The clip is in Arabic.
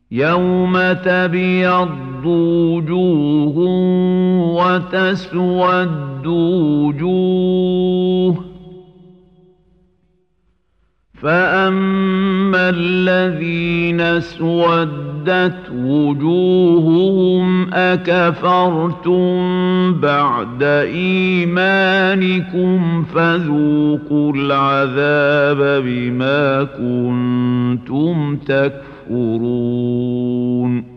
يوم تبيض وجوه وتسود وجوه فأما الذين اسودت وجوههم أكفرتم بعد إيمانكم فذوقوا العذاب بما كنتم تكفرون